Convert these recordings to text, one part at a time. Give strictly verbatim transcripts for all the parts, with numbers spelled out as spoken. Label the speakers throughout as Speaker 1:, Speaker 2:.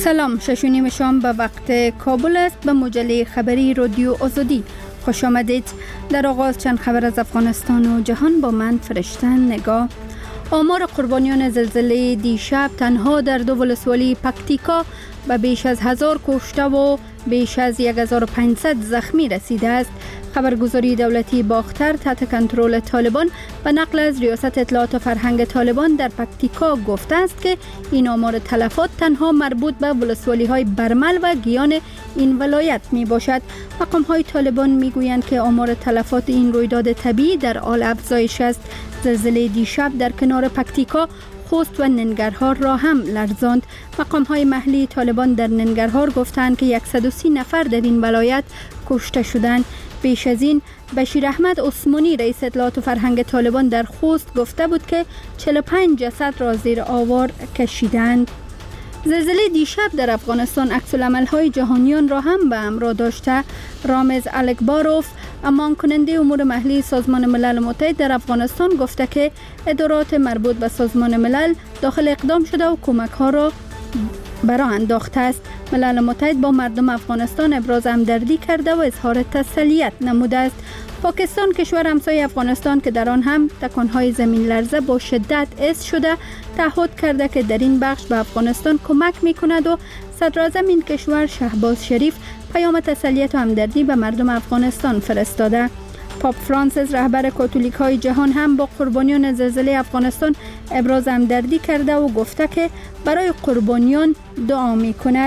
Speaker 1: سلام، شش و نیم شام به وقت کابل است. به مجله خبری رادیو آزادی خوش آمدید. در آغاز چند خبر از افغانستان و جهان با من فرشته نگاه. آمار قربانیان زلزله دیشب تنها در دو ولسوالی پکتیکا به بیش از هزار کشته و بیش از یک هزار و پانصد زخمی رسیده است. خبرگزاری دولتی باختر تحت کنترل طالبان به نقل از ریاست اطلاعات و فرهنگ طالبان در پکتیکا گفته است که این آمار تلفات تنها مربوط به ولسوالی های برمل و گیان این ولایت می باشد. مقام های طالبان می گویند که آمار تلفات این رویداد طبیعی در حال افزایش است. زلزله دیشب در کنار پکتیکا خوست و ننگرهار را هم لرزاند. مقام های محلی طالبان در ننگرهار گفتند که صد و سی نفر در این ولایت کشته شدند. پیش از این بشیر احمد عثمانی رئیس اطلاعات و فرهنگ طالبان در خوست گفته بود که چهل و پنج جسد را زیر آوار کشیدند. زلزله دیشب در افغانستان عکس العمل‌های جهانیان را هم به همراه داشته. رامز الکباروف، امان کننده امور محلی سازمان ملل متحد در افغانستان گفته که ادارات مربوط به سازمان ملل داخل اقدام شده و کمک ها را برای انداخته است. ملل متحد با مردم افغانستان ابراز همدردی کرده و اظهار تسلیت نموده است. پاکستان، کشور همسایه افغانستان که در آن هم تکانهای زمین لرزه با شدت حس شده، تعهد کرده که در این بخش به افغانستان کمک میکند و صدر اعظم این کشور شهباز شریف پیام تسلیت و همدردی به مردم افغانستان فرستاده. پاپ فرانسیس، رهبر کاتولیک های جهان، هم با قربانیان زلزله افغانستان ابراز همدردی کرده و گفته که برای قربانیان دعا می کند.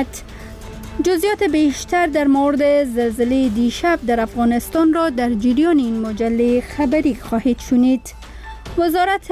Speaker 1: جزئیات بیشتر در مورد زلزله دیشب در افغانستان را در جریان این مجله خبری خواهید شنید. وزارت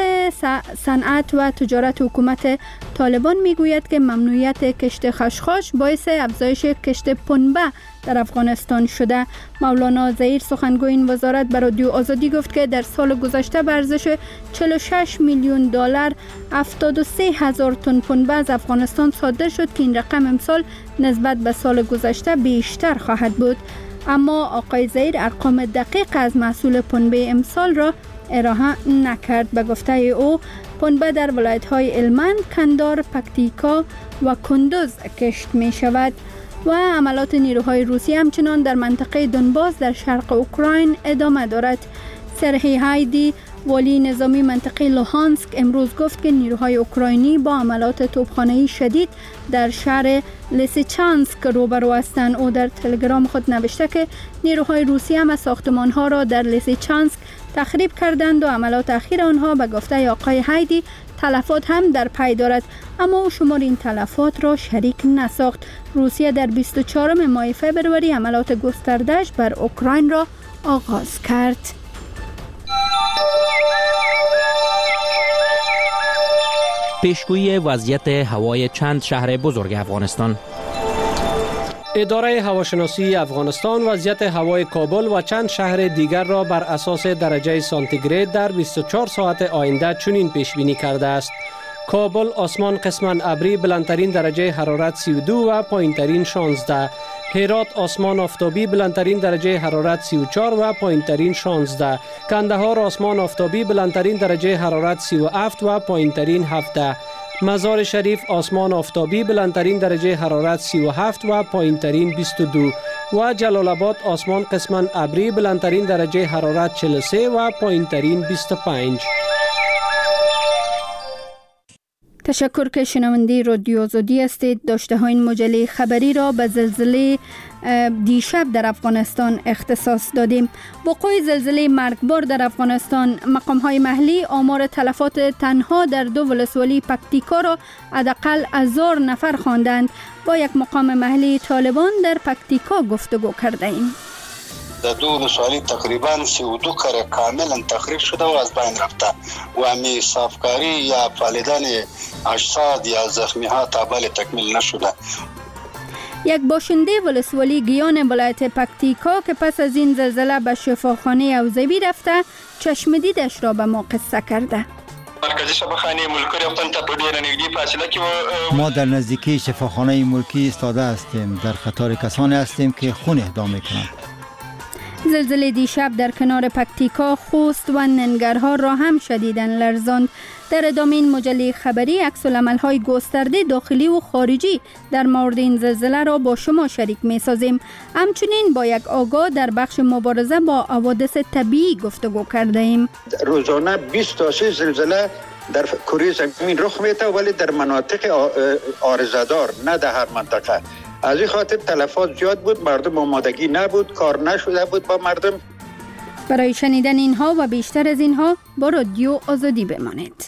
Speaker 1: صنعت و تجارت حکومت طالبان میگوید که ممنوعیت کشت خشخاش باعث افزایش کشت پنبه در افغانستان شده. مولانا ظهیر، سخنگوی این وزارت، به رادیو آزادی گفت که در سال گذشته به ارزش چهل و شش میلیون دلار هفتاد و سه هزار تن پنبه از افغانستان صادر شد که این رقم امسال نسبت به سال گذشته بیشتر خواهد بود. اما آقای ظهیر ارقام دقیق از محصول پنبه امسال را ارائه نکرد. به گفته او پنبه در ولایت‌های هلمند، کندهار، پکتیکا و کندوز کشت می شود و عملات نیروهای روسی همچنان در منطقه دونباس در شرق اوکراین ادامه دارد. سرهی هایدی، والی نظامی منطقه لوهانسک، امروز گفت که نیروهای اوکراینی با عملات توپخانه‌ای شدید در شهر لیسیچانسک روبرو هستند. او در تلگرام خود نوشته که نیروهای روسی هم ساختمان‌ها را در لیسیچانسک تخریب کردند و عملات اخیر آنها به گفته آقای هایدی تلفات هم در پی دارد، اما او شمار این تلفات را شریک نساخت. روسیه در بیست و چهارم ماه فوریه عملات گسترده‌اش بر اوکراین را آغاز کرد.
Speaker 2: پیشگویی وضعیت هوای چند شهر بزرگ افغانستان.
Speaker 3: اداره هواشناسی افغانستان وضعیت هوای کابل و چند شهر دیگر را بر اساس درجه سانتیگراد در بیست و چهار ساعت آینده چنین پیش بینی کرده است: کابل آسمان قسماً ابری، بلندترین درجه حرارت سی و دو و پایینترین شانزده. هرات آسمان آفتابی، بلندترین درجه حرارت سی و چهار و پایینترین شانزده. کندهار آسمان آفتابی، بلندترین درجه حرارت سی و هفت و پایینترین هفده. مزار شریف آسمان آفتابی، بلندترین درجه حرارت سی و هفت و پایینترین بیست و دو و جلال آباد آسمان قسماً ابری، بلندترین درجه حرارت چهل و سه و پایینترین بیست و پنج.
Speaker 1: تشکر که شنونده رادیو آزادی هستید. داشته های این مجله خبری را به زلزله دیشب در افغانستان اختصاص دادیم. وقوع زلزله مرگبار در افغانستان، مقام های محلی آمار تلفات تنها در دو ولسوالی پکتیکا را حداقل هزار نفر خواندند. با یک مقام محلی طالبان در پکتیکا گفتگو کرده ایم.
Speaker 4: در دو ولسوالی تقریبا سی و دو کره کاملا تخریب شده و از بین رفته و همی صافکاری یا پالیدن اجساد یا زخمی ها تا بال تکمیل نشده.
Speaker 1: یک باشنده ولسوالی گیان ولایت پکتیکا که پس از این زلزله به شفاخانه اوزبی رفته، چشم دیدش را به ما قصه کرده.
Speaker 5: مرکزی شفاخانه ملکی رفتن تا په ډیره نږدې فاصله کې
Speaker 6: ما در نزدیکی شفاخانه ملکی ایستاده هستیم. در قطار کسانی هستیم که خون اهدا میکنند.
Speaker 1: زلزله دیشب در کنار پکتیکا، خوست و ننگرهار را هم شدیداً لرزاند. در ادامه این مجله خبری عکس‌العمل‌های گسترده داخلی و خارجی در مورد این زلزله را با شما شریک می‌سازیم. همچنین با یک آگاه در بخش مبارزه با حوادث طبیعی گفتگو کرده ایم.
Speaker 6: روزانه بیست تا سی زلزله در کره زمین رخ میده، ولی در مناطق عارضه‌دار، نه در هر منطقه. از این خاطر تلفات زیاد بود، مردم آمادگی نبود، کار نشده بود با مردم.
Speaker 1: برای شنیدن اینها و بیشتر از اینها با رادیو آزادی بمانید.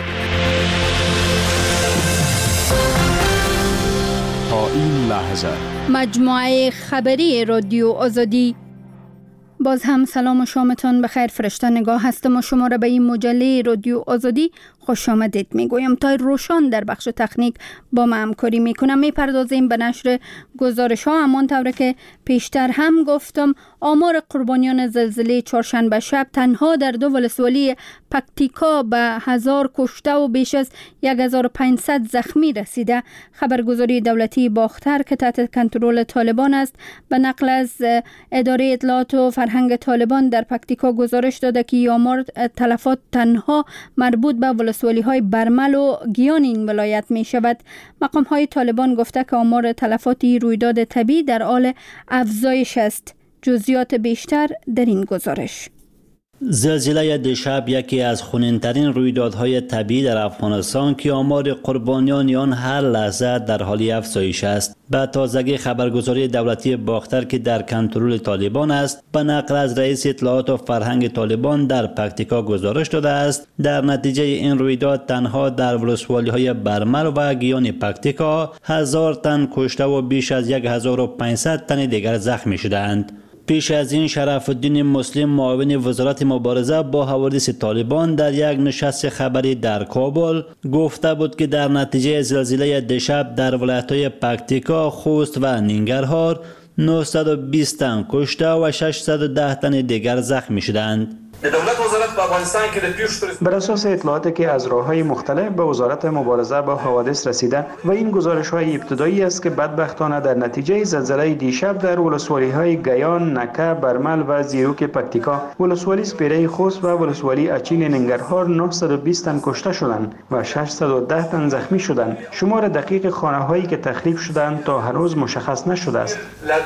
Speaker 7: تا این لحظه
Speaker 1: مجموعه خبری رادیو آزادی. باز هم سلام و شامتان بخیر. فرشته نگاه هستم و شما را به این مجله رادیو آزادی خوش آمدید میگویم. تا روشان در بخش تکنیک با ما همکاری میکنم. میپردازیم به نشر گزارش ها. همان طور که پیشتر هم گفتم، آمار قربانیان زلزله چهارشنبه شب تنها در دو ولسوالی پکتیکا به هزار کشته و بیش از یک هزار و پانصد زخمی رسیده. خبرگزاری دولتی باختر که تحت کنترل طالبان است به نقل از اداره اطلاعات و فرهنگ طالبان در پکتیکا گزارش داده که آمار تلفات تنها مربوط به ولسوالی های برمل و گیان این ولایت می شود. مقام های طالبان گفته که آمار تلفاتی رویداد طبیعی در حال افزایش است. جزئیات بیشتر در این گزارش.
Speaker 8: زلزله دیشب یکی از خونین‌ترین رویدادهای طبیعی در افغانستان که آمار قربانیان آن هر لحظه در حال افزایش است. به تازگی خبرگزاری دولتی باختر که در کنترل طالبان است به نقل از رئیس اطلاعات و فرهنگ طالبان در پکتیکا گزارش داده است در نتیجه این رویداد تنها در ولسوالی‌های برمل و گیان پکتیکا هزار تن کشته و بیش از هزار و پانصد تن دیگر زخمی شدند. پیش از این شرف الدین مسلم معاون وزارت مبارزه با حوادث طالبان در یک نشست خبری در کابل گفته بود که در نتیجه زلزله دیشب در ولایت‌های پکتیکا، خوست و ننگرهار نهصد و بیست تن کشته و ششصد و ده تن دیگر زخمی شدند.
Speaker 9: بر اساس اطلاعاتی که از راه‌های مختلف به وزارت مبارزه با حوادث رسیده و این گزارش‌های ابتدایی است که بدبختانه در نتیجه زلزله دیشب در ولسوالی‌های گیان، نکه، برمل و زیروک پکتیکا، ولسوالی سپیره خوست و ولسوالی اچین ننگرهار نهصد و بیست تن کشته شدند و ششصد و ده تن زخمی شدند. شمار دقیق خانه‌هایی که تخریب شدند تا هنوز مشخص نشده است.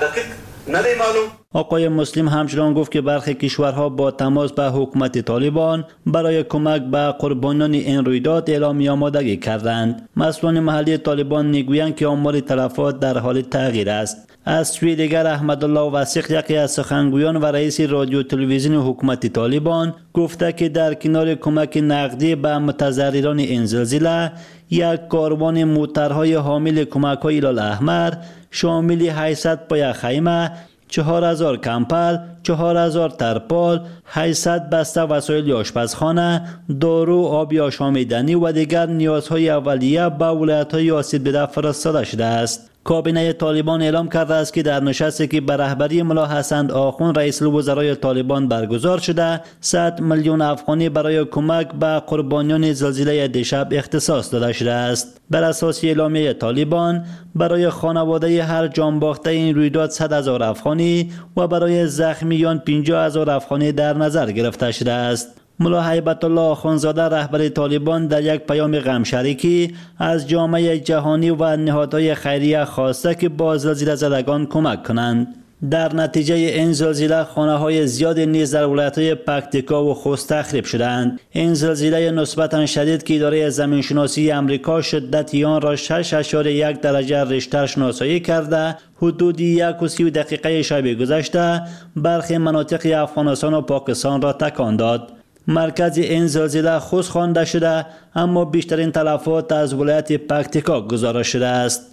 Speaker 8: آقای مسلم همچنان گفت که برخی کشورها با تماس به حکومت طالبان برای کمک به قربانیان این رویداد اعلامی آمادگی کردند. مسئولان محلی طالبان میگویند که آمار تلفات در حال تغییر است. از سوی دیگر احمدالله وثیق، یکی از سخنگویان و رئیس رادیو تلویزیون حکومت طالبان، گفته که در کنار کمک نقدی به متضرران این زلزله، یک کاروان موترهای حامل کمک‌های هلال احمر شامل هشتصد پایه خیمه، چهار هزار کمپل، چهار هزار ترپال، هشتصد بسته وسایل آشپزخانه، دارو، آبی آشامیدنی و دیگر نیازهای اولیه به ولایت‌های آسیب دیده فرستاده شده است. کابینه طالبان اعلام کرده است که در نشستی که به رهبری ملا حسن آخوند رئیس الوزرای طالبان برگزار شده، صد میلیون افغانی برای کمک به قربانیان زلزله دیشب اختصاص داده شده است. بر اساس اعلامیه طالبان برای خانواده هر جانباخته این رویداد صد هزار افغانی و برای زخمیان پنجاه هزار افغانی در نظر گرفته شده است. ملا هیبت الله آخوندزاده رهبر طالبان در یک پیام غمشریکی از جامعه جهانی و نهادهای خیریه خواسته که با زلزله زدگان کمک کنند. در نتیجه این زلزله خانه‌های زیادی نیز در ولایت‌های پکتیکا و خوست تخریب شدند. این زلزله نسبتاً شدید که اداره زمین‌شناسی آمریکا شدت آن را شش اشاریه یک درجه ریشتر شناسایی کرده، حدود یک و سی دقیقه شب گذشته برخی مناطق افغانستان و پاکستان را تکان داد. مرکز این زلزله خوست خوانده شده، اما بیشترین تلفات از ولایت پکتیکا گزارش شده است.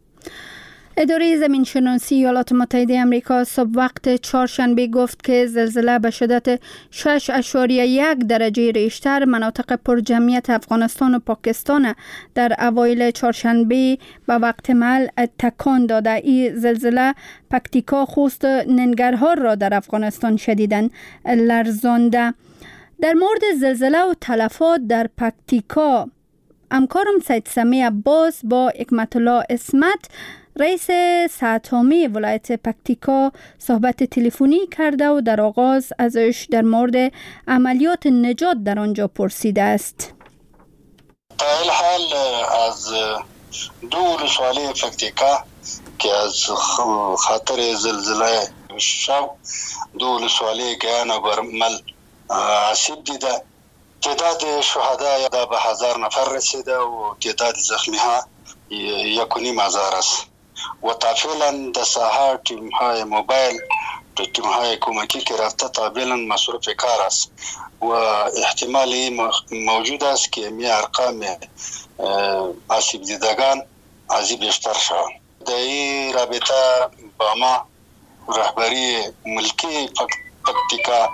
Speaker 1: اداره زمین شناسی ایالات متحده آمریکا صبح وقت چهارشنبه گفت که زلزله به شدت شش اشاریه یک درجه ریشتر مناطق پرجمعیت افغانستان و پاکستان در اوایل چهارشنبه به وقت محل تکان داده. این زلزله پکتیکا، خوست، ننگرهار را در افغانستان شدیداً لرزانده. در مورد زلزله و تلفات در پکتیکا، همکارم سید سمی عباس با حکمت الله اسمت رئیس ساتومی ولایت پکتیکا صحبت تلفنی کرده و در آغاز ازش در مورد عملیات نجات در آنجا پرسیده است.
Speaker 4: تا این حال از دو ولسوالی پکتیکا که از خاطر زلزله شو دو ولسوالی گیان و برمل آسیب دیده. تعداد شهدا دا به هزار نفر رسیده و تعداد زخمی ها یک و نیم هزار است و تفصیلا در ساحه تیم های موبایل تیم های کمکی که رفته تابعا مصروف کار است و احتمالی موجود است که می ارقام آسیب دیدگان ازی بیشتر شود. در این رابطه با ما رهبری ملکی پکتیکا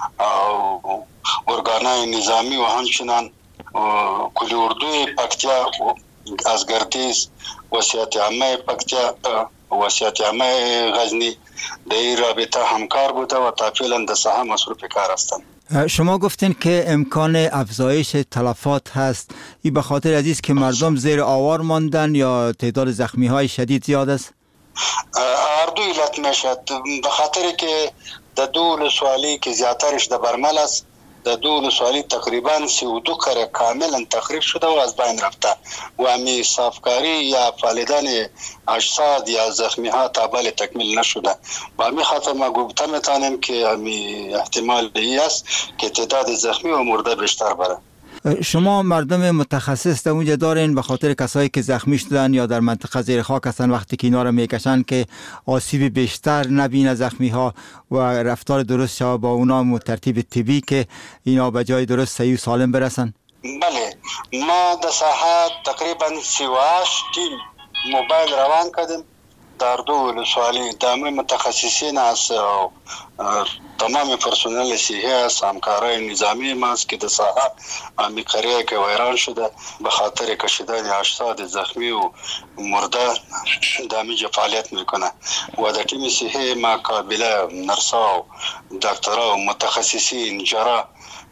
Speaker 4: و ارگانهای نظامی و همچنان کلی اردوی پکتیا از گردیز وصیت عامه پکتیا وصیت عامه غزنی در این رابطه همکار بوده و تفصیلا در ساحه مصروف کار هستند.
Speaker 10: شما گفتین که امکان افزایش تلفات هست. این به خاطر از است که مردم زیر آوار ماندن یا تعداد زخمی های شدید زیاد است؟
Speaker 4: هر دو علت میشد. به خاطر که در دو ولسوالی که زیادترش در برمل است، در دو ولسوالی تقریبا سی و دو کره کاملا تخریب شده و از بین رفته و همی صافکاری یا پالیدن اجساد یا زخمی ها تابل تکمیل نشده. با همی خاطر ما گفته میتونیم که همی احتمال ای است که تعداد زخمی و مرده بیشتر بره.
Speaker 10: شما مردم متخصص در اونجا دارین به خاطر کسایی که زخمی شدن یا در منطقه زیر خاک هستن وقتی که اینا رو میکشن که آسیب بیشتر نبینه زخمی ها و رفتار درست شود با اونا ترتیب طبی که اینا به جای درست صحیح و سالم برسن؟
Speaker 4: بله، ما در ساحه تقریبا سی و هشت تیم موبایل روان کردیم در دو ولسوالی. دامه متخصصین است و تمام پرسنل صحی است، همکارای نظامی ما است که در ساحه همی قریه که ویران شده به خاطر کشیدن اجساد زخمی و مرده دامیج فعالیت میکنه و در تیم صحی ما قابله نرسا و دکترها و متخصصین جراح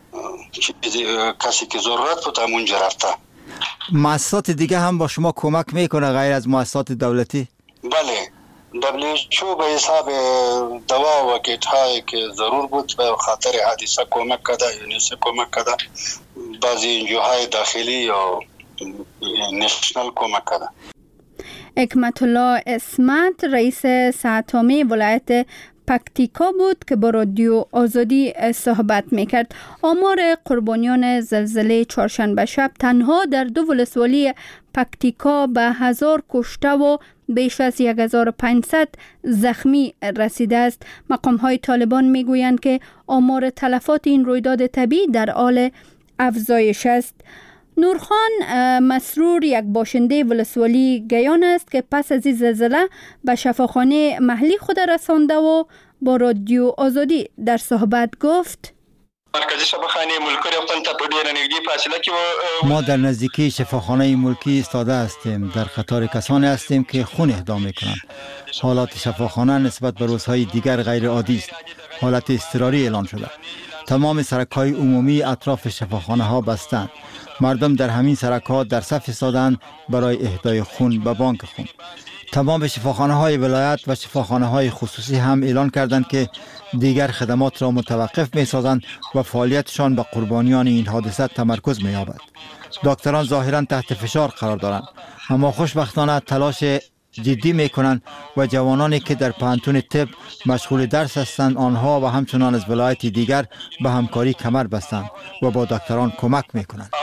Speaker 4: کسی که ضرورت بود همونجا رفته.
Speaker 10: مؤسسات دیگه هم با شما کمک میکنه غیر از مؤسسات دولتی؟
Speaker 4: بله، دبلیوچو به حساب دوا و کیت هایی که ضرور بود به خاطر حادثه کمک کرده، یونیسف کمک کرده، بعضی انجوهای داخلی یا نشنال کمک کرده.
Speaker 1: حکمت الله اسمت رئیس ساتومی ولایت پکتیکا بود که با رادیو آزادی صحبت میکرد. آمار قربانیان زلزله چهارشنبه شب تنها در دو ولسوالی پکتیکا به هزار کشته و بیش از یک هزار و پانصد زخمی رسیده است. مقام های طالبان میگویند که آمار تلفات این رویداد طبیعی در حال افزایش است. نورخان مسرور یک باشنده ولسوالی گیان است که پس از این زلزله به شفاخانه محلی خود رسانده و با رادیو آزادی در صحبت گفت:
Speaker 5: مرکزی شفاخانه ملکی رفتن تا په ډیره نږدې فاصله کې
Speaker 10: ما در نزدیکی شفاخانه ملکی ایستاده هستیم. در قطار کسانی هستیم که خون اهدا میکنند. حالات شفاخانه نسبت به روزهای دیگر غیر عادی است. حالت اضطراری اعلان شده. تمام سرک‌های عمومی اطراف شفاخانه ها بستند. مردم در همین سرک‌ها در صف ایستادند برای اهدای خون به بانک خون. تمام شفاخانه های ولایت و شفاخانه های خصوصی هم اعلان کردند که دیگر خدمات را متوقف می سازند و فعالیتشان به قربانیان این حادثه تمرکز می یابد. دکتران ظاهرا تحت فشار قرار دارند، اما خوشبختانه تلاش جدی می کنند و جوانانی که در پانتون طب مشغول درس هستند آنها و همچنان از ولایت دیگر به همکاری کمر بستند و با دکتران کمک می کنند.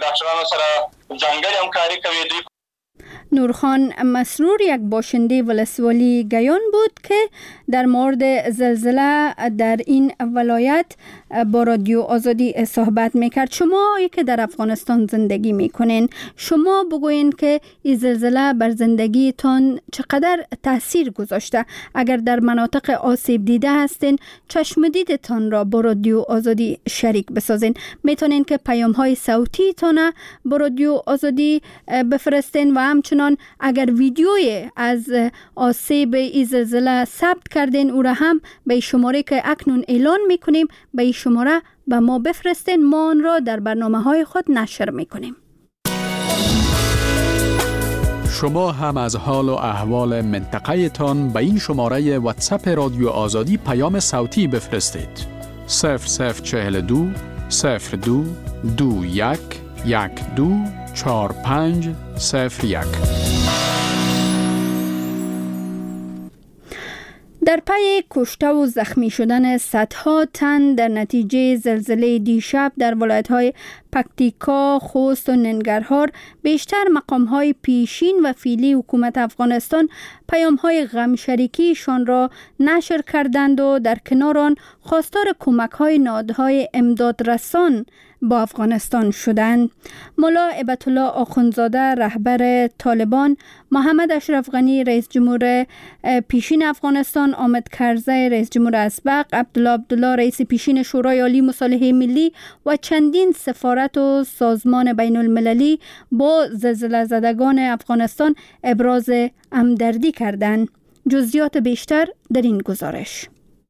Speaker 1: نورخان مسرور یک باشنده ولسوالی گیان بود که در مورد زلزله در این ولایت با رادیو آزادی صحبت میکرد. شما که در افغانستان زندگی میکنین، شما بگوین که این زلزله بر زندگیتان چقدر تاثیر گذاشته؟ اگر در مناطق آسیب دیده هستین، چشم دیدتان را با رادیو آزادی شریک بسازین. میتونین که پیام های صوتی تان با رادیو آزادی بفرستین و همچنان اگر ویدیوی از آسیب این زلزله ثبت کردین او را هم به شماره که اکنون اعلان میکنیم به این شماره به ما بفرستین. ما آن را در برنامه های خود نشر میکنیم.
Speaker 7: شما هم از حال و احوال منطقه تان به این شماره واتساپ رادیو آزادی پیام صوتی بفرستید. صفر صفر چهل دو صفر دو دو یک یک دو چهار پنج صفر یک.
Speaker 1: در پی کشته و زخمی شدن صدها تن در نتیجه زلزله دیشب در ولایت‌های پکتیکا، خوست و ننگرهار، بیشتر مقام‌های پیشین و فعلی حکومت افغانستان پیام‌های غم‌شریکیشان را نشر کردند و در کنار آن خواستار کمک‌های نهادهای امدادرسان با افغانستان شدند. ملا هیبت الله آخوندزاده رهبر طالبان، محمد اشرف غنی رئیس جمهور پیشین افغانستان، حامد کرزی رئیس جمهور اسبق، عبدالله عبدالله رئیس پیشین شورای عالی مصالحه ملی و چندین سفارت و سازمان بین المللی با زلزله زدگان افغانستان ابراز همدردی کردند. جزئیات بیشتر در این گزارش.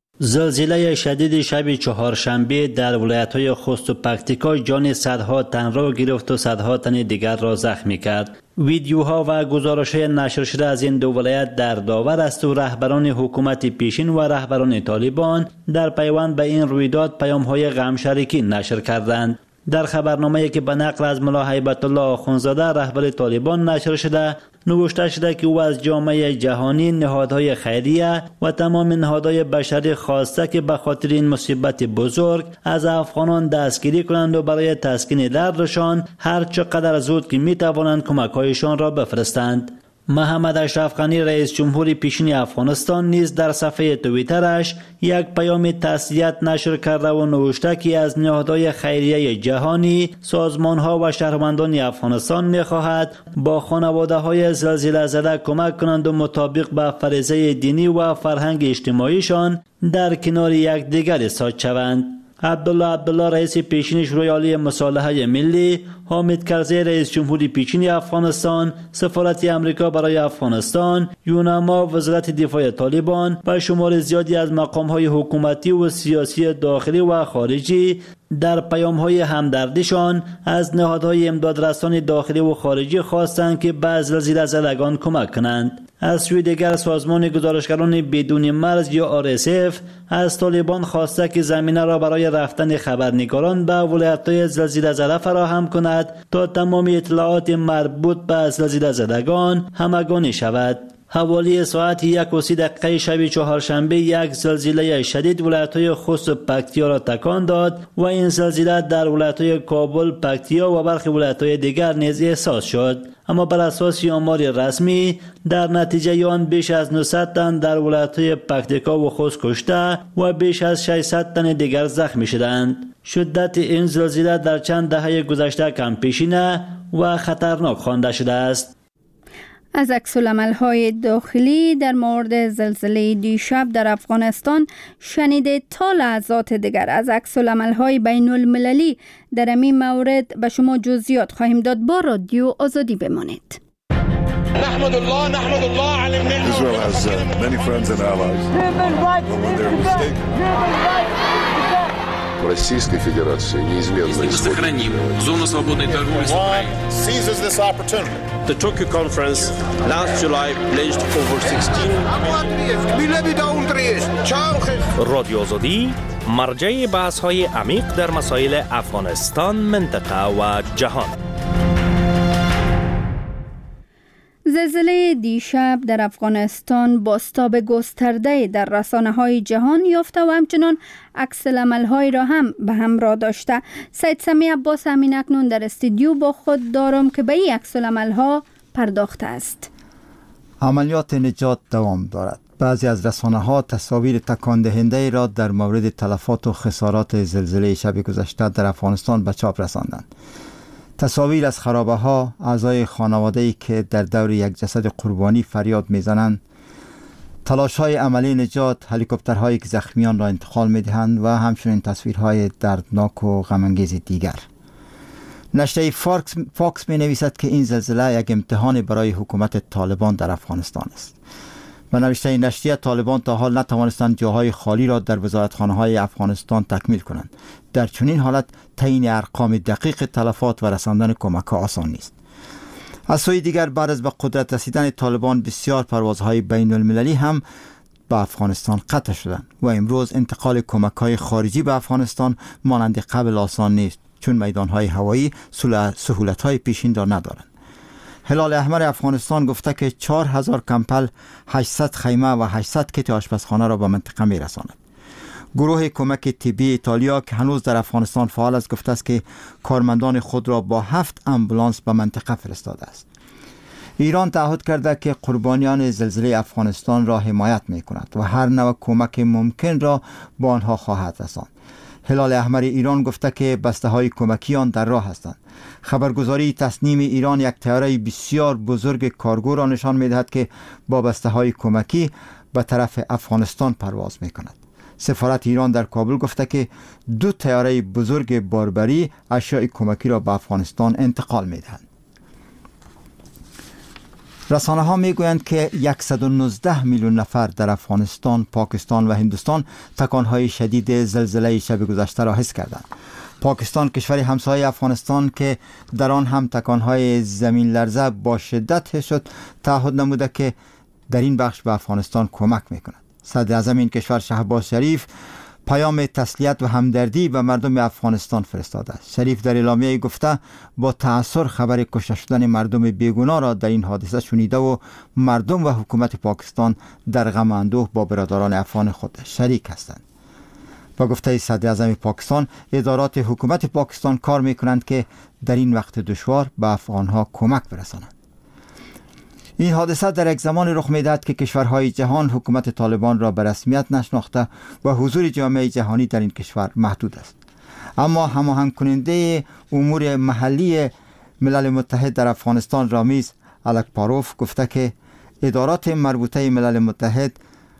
Speaker 8: زلزله شدید شب چهارشنبه در ولایت‌های خوست و پکتیکا جان صدها تن را گرفت و صدها تن دیگر را زخمی کرد. ویدیوها و گزارش‌های نشر شده از این دو ولایت در داور است و رهبران حکومت پیشین و رهبران طالبان در پیوند به این رویداد پیام‌های غم‌شریکی نشر کردند. در خبرنامه‌ای که به نقل از ملا هیبت الله آخوندزاده رهبر طالبان نشر شده، نوشته شده که او از جامعه جهانی، نهادهای خیریه و تمام نهادهای بشری خواسته که به خاطر این مصیبت بزرگ از افغانان دستگیری کنند و برای تسکین دردشان هر چقدر زود که می توانند کمک‌هایشان را بفرستند. محمد اشرف غنی رئیس جمهور پیشین افغانستان نیز در صفحه توییترش یک پیام تسلیت نشر کرده و نوشته که از نهادهای خیریه جهانی، سازمان‌ها و شهروندان افغانستان می‌خواهد با خانواده‌های زلزله زده کمک کنند و مطابق به فریضه دینی و فرهنگ اجتماعیشان در کنار یکدیگر ایستاد شوند. عبدالله عبدالله رئیس پیشین شورای عالی مصالحه ملی، حامد کرزی رئیس جمهور پیشین افغانستان، سفارت امریکا برای افغانستان، یونما وزارت دفاع طالبان و شمار زیادی از مقام‌های حکومتی و سیاسی داخلی و خارجی در پیام‌های همدردیشان از نهادهای امدادرسان داخلی و خارجی خواستند که به زلزله زدگان کمک کنند. از سوی دیگر سازمان گزارشگران بدون مرز یا آر اس اف از طالبان خواسته که زمینه را برای رفتن خبرنگاران به ولایت‌های زلزله زده فراهم کند تا تمام اطلاعات مربوط به زلزله زدگان همگانی شود. حوالی ساعت یک و سی دقیقه شب چهارشنبه یک زلزله شدید ولایت‌های خوست و پکتیا را تکان داد و این زلزله در ولایت‌های کابل، پکتیا و برخی ولایت‌های دیگر نیز احساس شد. اما بر اساس آمار رسمی در نتیجه آن بیش از نهصد تن در ولایت‌های پکتیکا و خوست کشته و بیش از ششصد تن دیگر زخمی شدند. شدت این زلزله در چند دهه گذشته کم پیشینه و خطرناک خوانده شده است.
Speaker 1: از عکس‌العمل‌های داخلی در مورد زلزله دیشب در افغانستان شنیده تا لحظات دیگر از عکس‌العمل‌های بین المللی در این مورد به شما جزئیات خواهیم داد. با رادیو آزادی بمانید.
Speaker 11: نحمد الله نحمد الله على النعمة. Israel has uh, many friends and allies. When they're mistaken. Российской Федерации неизменно
Speaker 12: сохраним зону свободной торговли с Украиной.
Speaker 11: Seizes this opportunity.
Speaker 13: The Tokyo conference last July pledged over sixteen.
Speaker 2: رادیو آزادی مرجع بحث‌های عمیق در مسائل افغانستان، منطقه و جهان.
Speaker 1: زلزله دیشب در افغانستان بازتاب گسترده در رسانه‌های جهان یافته و همچنان عکس‌العمل‌هایی را هم به همراه داشته. سید سمی عباس همین اکنون در استودیو با خود دارم که به این عکس‌العمل‌ها پرداخته است.
Speaker 10: عملیات نجات دوام دارد. بعضی از رسانه‌ها تصاویر تکان دهنده را در مورد تلفات و خسارات زلزله شب گذشته در افغانستان به چاپ رساندند. تصاویر از خرابه ها، اعضای خانواده‌ای که در دور یک جسد قربانی فریاد میزنند، تلاش های عملی نجات، هلیکوپترهایی که زخمیان را انتقال میدهند و همچنین تصویرهای دردناک و غم‌انگیز دیگر. نشریه فاکس, فاکس می نویسد که این زلزله یک امتحان برای حکومت طالبان در افغانستان است. و نوشته نشریه طالبان تا حال نتوانستند جاهای خالی را در وزارتخانه‌های افغانستان تکمیل کنند. در چنین حالت تعیین ارقام دقیق تلفات و رساندن کمک‌ها آسان نیست. از سوی دیگر بعد از به قدرت رسیدن طالبان بسیار پروازهای بین المللی هم به افغانستان قطع شدند و امروز انتقال کمک‌های خارجی به افغانستان مانند قبل آسان نیست، چون میدان‌های هوایی سهولت‌های پیشین را ندارند. هلال احمر افغانستان گفته که چهار هزار کمپل، هشتصد خیمه و هشتصد کیت آشپزخانه را به منطقه می‌رساند. گروه کمک طبی ایتالیا که هنوز در افغانستان فعال است گفته است که کارمندان خود را با هفت آمبولانس به منطقه فرستاده است. ایران تعهد کرده که قربانیان زلزله افغانستان را حمایت می‌کند و هر نوع کمک ممکن را به آنها خواهد رساند. هلال احمر ایران گفته که بسته‌های کمکی آن در راه هستند. خبرگزاری تصنیم ایران یک طیاره بسیار بزرگ کارگو را نشان می‌دهد که با بسته‌های کمکی به طرف افغانستان پرواز می‌کند. سفارت ایران در کابل گفته که دو طیاره بزرگ باربری اشیاء کمکی را به افغانستان انتقال می‌دهند. رسانه ها می گویند که صد و نوزده میلیون نفر در افغانستان، پاکستان و هندوستان تکانهای شدید زلزله شب گذشته را حس کردند. پاکستان کشور همسایه افغانستان که در آن هم تکانهای زمین لرزه با شدت حس شد، تعهد نموده که در این بخش به افغانستان کمک میکند. صدر اعظم این کشور شهباز شریف پیام تسلیت و همدردی به مردم افغانستان فرستاده است. شریف در اعلامیه گفته با تأثر خبر کشته شدن مردم بیگناه را در این حادثه شنیده و مردم و حکومت پاکستان در غم و اندوه با برادران افغان خود شریک هستند. با گفته صدر اعظم پاکستان، ادارات حکومت پاکستان کار میکنند که در این وقت دشوار به افغانها کمک برسانند. این حادثه در یک زمان رخ می‌دهد که کشورهای جهان حکومت طالبان را به رسمیت نشناخته و حضور جامعه جهانی در این کشور محدود است. اما هماهنگ کننده امور محلی ملل متحد در افغانستان رامیز الکپاروف گفته که ادارات مربوطه ملل متحد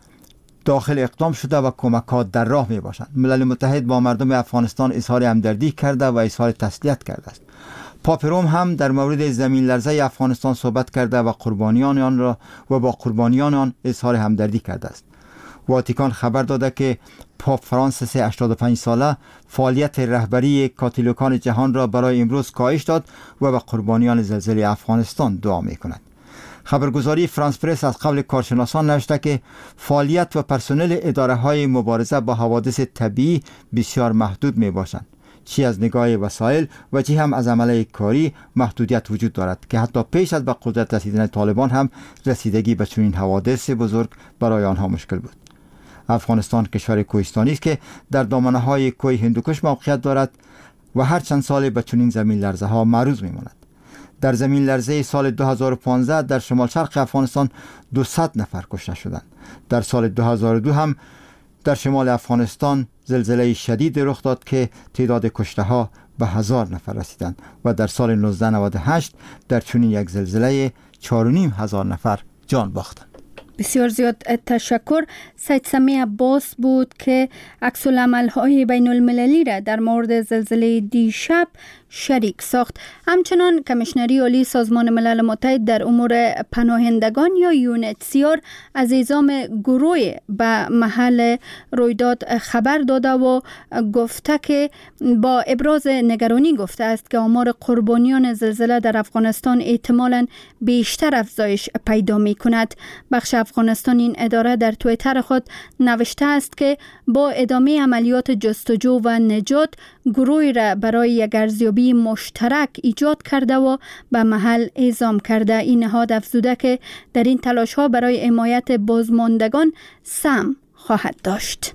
Speaker 10: داخل اقدام شده و کمک‌ها در راه می‌باشند. ملل متحد با مردم افغانستان اظهار همدردی کرده و اظهار تسلیت کرده است. پاپ روم هم در مورد زمین لرزه افغانستان صحبت کرده و قربانیان آن را و با قربانیان آن اظهار همدردی کرده است. واتیکان خبر داده که پاپ فرانسیس هشتاد و پنج ساله فعالیت رهبری کاتولیکان جهان را برای امروز کاهش داد و به قربانیان زلزله افغانستان دعا می‌کند. خبرگزاری فرانس پرس از قبل کارشناسان نوشته که فعالیت و پرسنل اداره‌های مبارزه با حوادث طبیعی بسیار محدود می‌باشند. چی از نگاه وسایل و چی هم از عمله کاری محدودیت وجود دارد که حتی پیش از به قدرت رسیدن طالبان هم رسیدگی به چنین حوادث بزرگ برای آنها مشکل بود. افغانستان کشور کوهستانی است که در دامنه‌های کوه هندوکش موقعیت دارد و هر چند سال به چنین زمین لرزه ها معرض می‌ماند. در زمین لرزه سال دو هزار و پانزده در شمال شرق افغانستان دویست نفر کشته شدند. در سال دو هزار و دو هم در شمال افغانستان زلزله شدید رخ داد که تعداد کشته ها به هزار نفر رسیدند و در سال نوزده نود و هشت در چنین یک زلزله چهار و نیم هزار نفر جان باختند.
Speaker 1: بسیار زیاد تشکر. سید سمی عباس بود که عکس العمل‌های بین المللی را در مورد زلزله دیشب شریک ساخت. همچنان کمیشنری عالی سازمان ملل متحد در امور پناهندگان یا یونتسیار از اعزام گروه به محل رویداد خبر داده و گفته که با ابراز نگرانی گفته است که آمار قربانیان زلزله در افغانستان احتمالاً بیشتر افزایش پیدا می کند. بخش افغانستان این اداره در توییتر خود نوشته است که با ادامه عملیات جستجو و نجات گروهی را برای یک ارزیابی مشترک ایجاد کرده و به محل اعزام کرده. این نهاد افزوده که در این تلاش ها برای حمایت بازماندگان سهم خواهد داشت.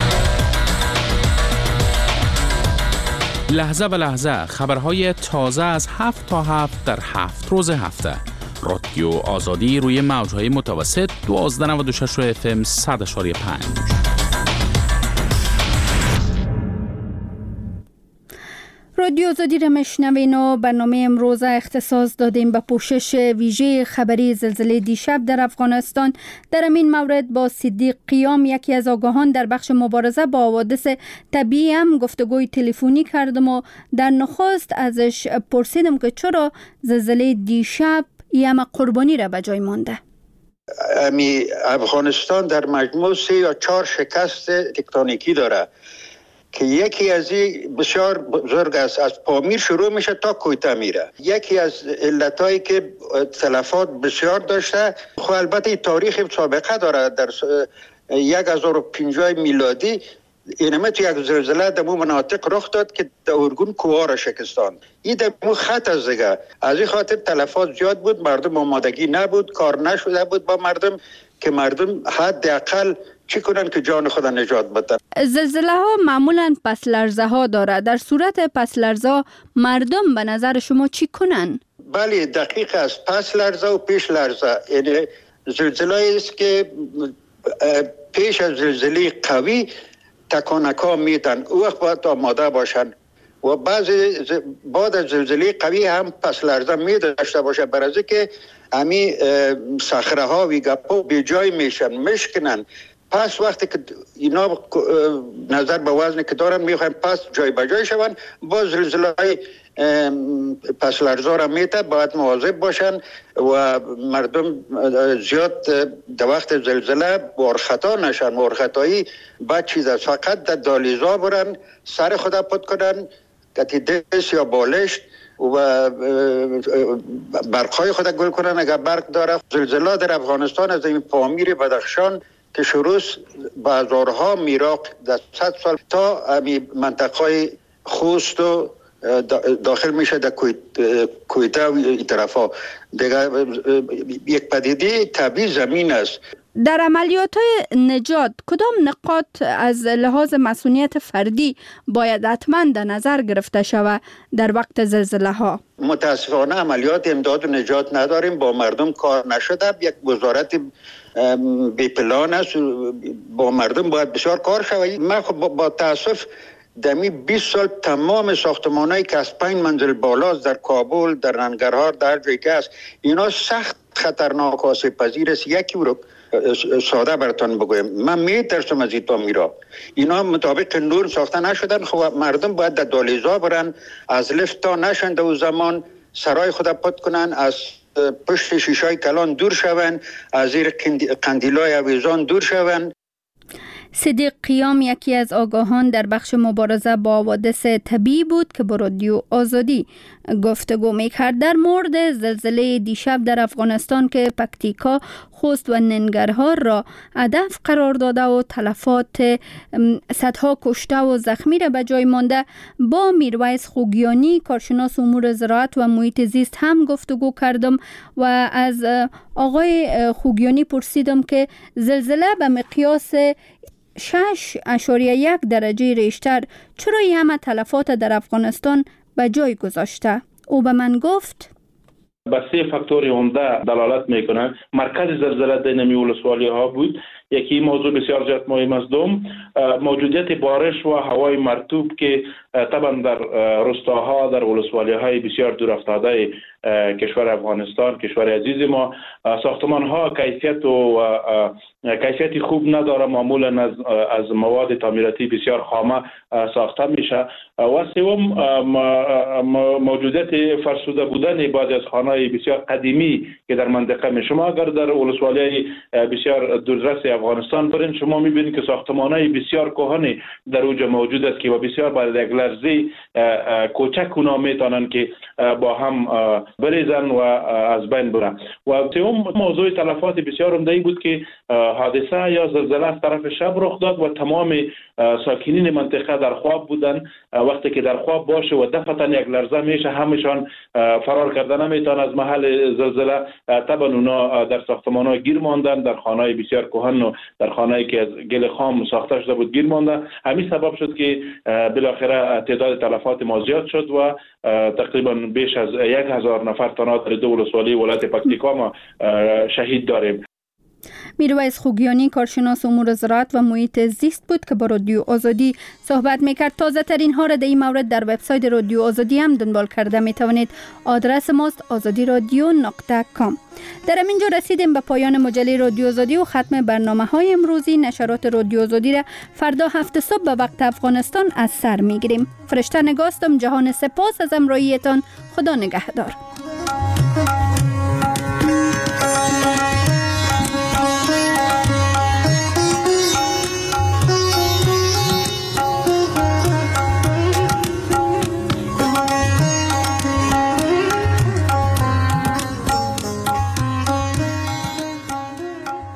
Speaker 12: لحظه به لحظه خبرهای تازه از هفت تا هفت در هفت روز هفته. رادیو آزادی روی موجهای متوسط دوازده نود و شش اف ام صد و پنج.
Speaker 1: رادیو آزادی را میشنوین و برنامه امروز اختصاص دادیم به پوشش ویژه خبری زلزله دیشب در افغانستان. در این مورد با صدیق قیام، یکی از آگاهان در بخش مبارزه با حوادث طبیعی، هم گفتگوی تلفنی کردم و در نخست ازش پرسیدم که چرا زلزله دیشب این همه قربانی را به جای مانده.
Speaker 6: امی افغانستان در مجموع سه یا چهار شکست تکتونیکی داره که یکی از این بسیار بزرگ است، از پامیر شروع میشه تا کویته میره. یکی از علتایی که تلفات بسیار داشته، خب البته تاریخ سابقه داره. در هزار و پنجاه میلادی اینمه تو یک زلزله در مو مناطق رخ داد که در ارگون کوه را شکستان. این در مو خط از دیگه، از این خاطر تلفات زیاد بود، مردم آمادگی نبود، کار نشده بود با مردم که مردم حداقل چی کنن که جان خود نجات بدن.
Speaker 1: زلزله ها معمولا پس لرزه ها داره. در صورت پس لرزه مردم به نظر شما چی کنن؟
Speaker 6: بله دقیق است. پس لرزه و پیش لرزه، یعنی زلزله است که پیش از زلزله قوی تکانکا میدن، او وقت باید آماده باشن و بعضی بعد از زلزله قوی هم پس لرزه می داشته باشه، برای که همی صخره ها و گپا بی جای میشن، مشکنن. پس وقتی که اینا نظر به وزن که دارن میخوایم پس جای به جای شون، با زلزله های پس لرزه را میته باید مواظب باشن و مردم زیاد در وقت زلزله بارخطا نشن. بارخطایی بعد چیز است، فقط در دالیزا برن، سر خدا پد کنن، کتی دست یا بالشت و برقهای خود گل کنن اگر برق داره. زلزله در افغانستان از این پامیر بدخشان که شروع به هزارها میراق در صد سال تا امی منطقه خوست و داخل میشه در کویته و این طرف ها دیگه. یک پدیده طبیعی زمین است.
Speaker 1: در عملیات های نجات کدام نقاط از لحاظ مسئولیت فردی باید حتما در نظر گرفته شود در وقت زلزله ها؟
Speaker 6: متاسفانه عملیات امداد و نجات نداریم، با مردم کار نشده. یک وزارت بی پلان است، با مردم باید بسیار کار شود. من خب با تاسف دمی بیست سال تمام ساختمانایی که از پنج منزل بالاست در کابل، در ننگرهار، در جایی که است، اینا سخت خطرناک آسیب پذیر است. یکی رو ساده براتون بگویم، من میترسم از این میرا. اینا مطابق نور ساخته نشدن. خب مردم باید در دالیزا برن، از لفت تا نشن در زمان سرای خود پد کنن، از پشت شیشای کلان دور شون، از زیر قندیلای اویزان دور شون.
Speaker 1: صدیق قیام یکی از آگاهان در بخش مبارزه با حوادث طبیعی بود که با رادیو آزادی گفتگو میکرد در مورد زلزله دیشب در افغانستان که پکتیکا، خوست و ننگرهار را هدف قرار داده و تلفات صدها کشته و زخمی را به جای مانده. با میرویس خوگیانی کارشناس امور زراعت و محیط زیست هم گفتگو کردم و از آقای خوگیانی پرسیدم که زلزله به مقیاس شش اشاریه یک درجه ریشتر چرا این همه تلفات در افغانستان به جای گذاشته؟ او به من گفت
Speaker 14: به سه فاکتور عمده دلالت میکنه. مرکز زلزله دینمی ولسوالی ها بود. یکی موضوع بسیار زیاد مهم است. دوم موجودیت بارش و هوای مرطوب که طبعا در روستاها، در ولسوالی های بسیار دور افتاده کشور افغانستان، کشور عزیز ما، ساختمان ها کیفیت و کیفیتی خوب نداره، معمولا از از مواد تعمیراتی بسیار خامه ساخته میشه. و سوم موجودیت فرسوده بودن بعضی از خانه‌های بسیار قدیمی که در منطقه می. شما اگر در ولسوالی بسیار دوردست افغانستان برین، شما میبینید که ساختمان‌های بسیار کهنه در اوج موجود است که و بسیار بعد یک لرزه کوچک اونا میتونن که با هم بریزن و از بین برن. و سوم موضوع تلفات بسیار عمده بود که حادثه یا زلزله از طرف شب رخ داد و تمام ساکنین منطقه در خواب بودن. وقتی که در خواب باشه و دفعتا یک لرزه میشه، همشان فرار کردن نمیتونن از محل زلزله. طبعا اونا در ساختمان‌ها گیر ماندن، در خانه‌های بسیار کهن و در خانه‌ای که از گل خام ساخته شده بود گیر ماندن. همین سبب شد که بالاخره تعداد تلفات ما زیاد شد و تقریبا بیش از یک هزار نفر تنها در دو ولسوالی ولایت پکتیکا ما شهید داریم.
Speaker 1: میرویس خوگیانی کارشناس امور زراعت و محیط زیست بود که با رادیو آزادی صحبت میکرد. تازه ترین ها را در این مورد در وبسایت رادیو آزادی هم دنبال کرده میتوانید. آدرس ماست آزادی رادیو نقطه کام. در همینجا رسیدیم به پایان مجله رادیو آزادی و ختم برنامه های امروزی. نشرات رادیو آزادی را فردا هفت صبح به وقت افغانستان از سر میگیریم. فرشته نگاستم. جهان سپاس از همراهیتان. خدا نگهدار.